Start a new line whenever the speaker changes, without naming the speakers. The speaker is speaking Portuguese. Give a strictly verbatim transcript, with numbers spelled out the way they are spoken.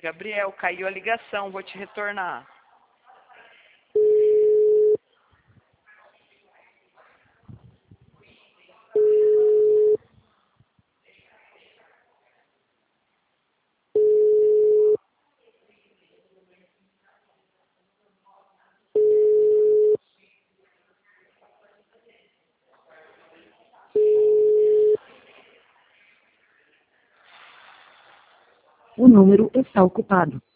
Gabriel, caiu a ligação, vou te retornar.
O número está ocupado.